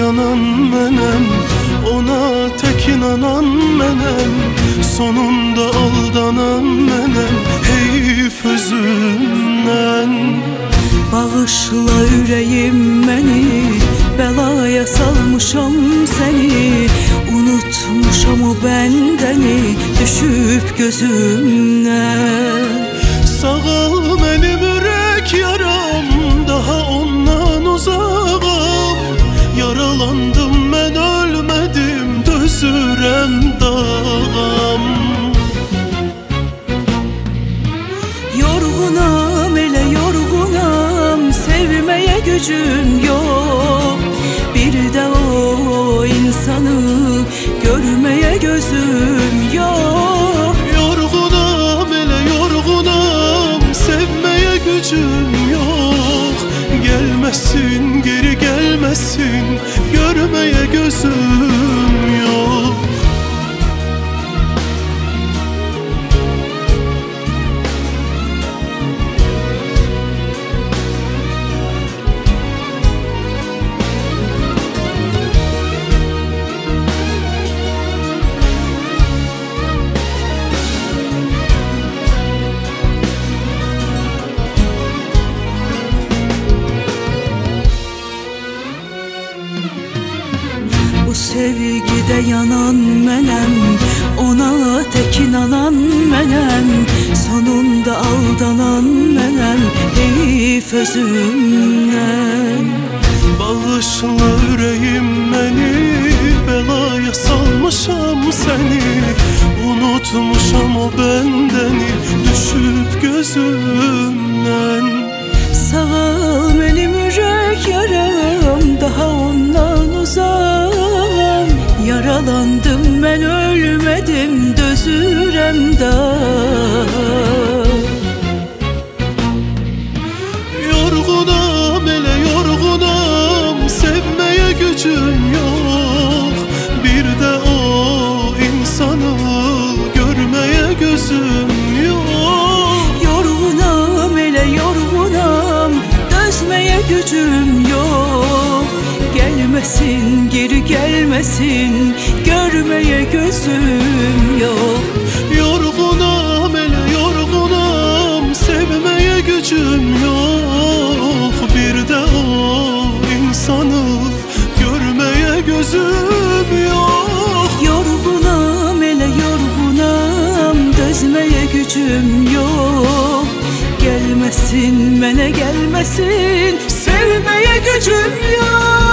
yanan menem, ona tek inanan menem, sonunda aldanan menem, heyif özümden. Bağışla ürəyim məni, bəlaya salmışam səni, unutmuşam o bəndəni, düşüb gözümdən. Sağal mənim ürək yaram, daha ondan uzağam. Yaralandım mən ölmədim, dözürəm dağam. Yorğunam, elə yorğunam, sevməyə gücüm yox. Bir də o insanı görməyə gözüm yox. Yorğunam, elə yorğunam, sevməyə gücüm yox. Gelmesin, geri gelmesin, görməyə gözüm yox. Bu sevgide yanan mənem, ona tek inanan mənem, sonunda aldanan mənem, heyif özümdən. Bağışla ürəyim məni, bəlaya salmışam səni, unutmuşam o bəndəni, düşüb gözümdən. Sağal mənim ürək yaram, daha ondan uzağam. Yaralandım mən ölmədim, dözürəm daha. Yorğunam, elə yorğunam, sevməyə gücüm yox. Bir də o insanı görməyə gözüm yox. Yorğunam, elə yorğunam, dözməyə gücüm yox. Gelmesin, geri gelmesin, görməyə gözüm yox. Yorğunam, elə yorğunam, sevməyə gücüm yox. Bir də o insanı görməyə gözüm yox. Yorğunam, elə yorğunam, dözməyə gücüm yox. Gelmesin, mənə gelmesin, sevməyə gücüm yox.